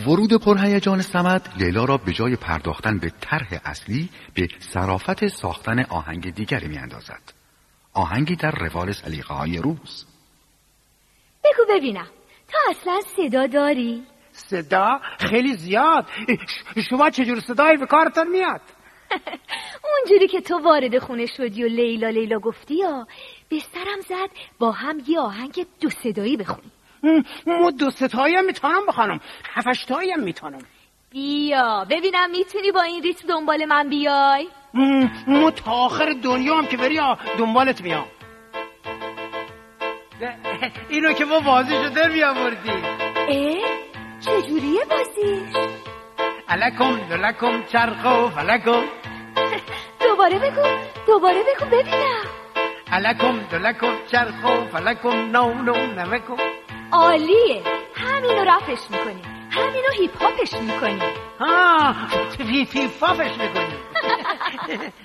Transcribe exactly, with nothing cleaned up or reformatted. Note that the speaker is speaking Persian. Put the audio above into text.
ورود پرهیجان صمد لیلا را به جای پرداختن به طرح اصلی به صرافت ساختن آهنگ دیگری میاندازد. آهنگی در روال سلیقه های روز. بگو ببینم، تو اصلا صدا داری؟ صدا؟ خیلی زیاد. شما چجور صدایی به کارتون میاد؟ اونجوری که تو وارد خونه شدی و لیلا لیلا گفتی یا به سرم زد با هم یه آهنگ دو صدایی بخونی. ما دو ستایی هم میتونم بخونم، هفتایی هم میتونم. بیا ببینم میتونی با این ریتم دنبال من بیای؟ ما تا آخر دنیا هم که بری دنبالت میام. اینو که ما بازیشو در میاموردی. اه؟ چجوریه بازیش؟ علکم دلکم چرخو فلکم. دوباره بگو دوباره بگو ببینم. علکم دلکم چرخو فلکم نو نو نوکم. عالیه، همینو رفش میکنی، همینو هیپ هاپش میکنی. ها هیپ هاپش میکنی.